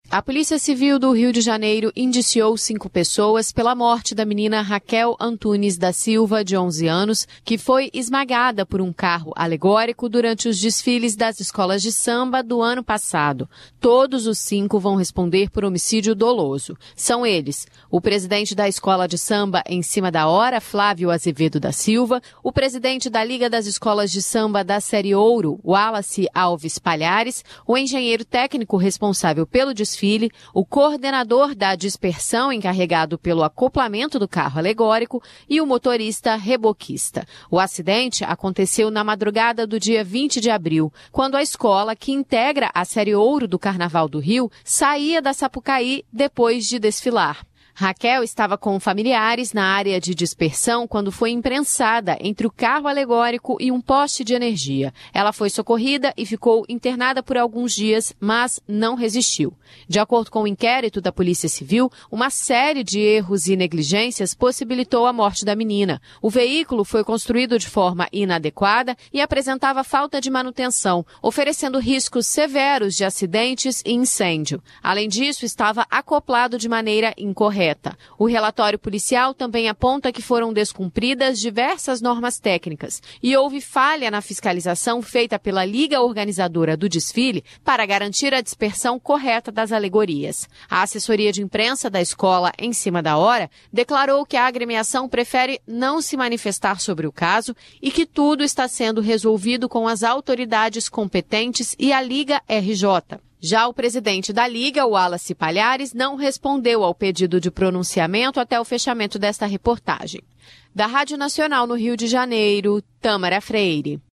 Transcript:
A Polícia Civil do Rio de Janeiro indiciou 5 pessoas pela morte da menina Raquel Antunes da Silva, de 11 anos, que foi esmagada por um carro alegórico durante os desfiles das escolas de samba do ano passado. Todos os 5 vão responder por homicídio doloso. São eles: o presidente da escola de samba Em Cima da Hora, Flávio Azevedo da Silva, o presidente da Liga das Escolas de Samba da Série Ouro, Wallace Alves Palhares, o engenheiro técnico responsável pelo desfile, o coordenador da dispersão encarregado pelo acoplamento do carro alegórico e o motorista reboquista. O acidente aconteceu na madrugada do dia 20 de abril, quando a escola, que integra a Série Ouro do Carnaval do Rio, saía da Sapucaí depois de desfilar. Raquel estava com familiares na área de dispersão quando foi imprensada entre o carro alegórico e um poste de energia. Ela foi socorrida e ficou internada por alguns dias, mas não resistiu. De acordo com o inquérito da Polícia Civil, uma série de erros e negligências possibilitou a morte da menina. O veículo foi construído de forma inadequada e apresentava falta de manutenção, oferecendo riscos severos de acidentes e incêndio. Além disso, estava acoplado de maneira incorreta. O relatório policial também aponta que foram descumpridas diversas normas técnicas e houve falha na fiscalização feita pela Liga Organizadora do desfile para garantir a dispersão correta das alegorias. A assessoria de imprensa da escola Em Cima da Hora declarou que a agremiação prefere não se manifestar sobre o caso e que tudo está sendo resolvido com as autoridades competentes e a Liga RJ. Já o presidente da Liga, Wallace Palhares, não respondeu ao pedido de pronunciamento até o fechamento desta reportagem. Da Rádio Nacional no Rio de Janeiro, Tâmara Freire.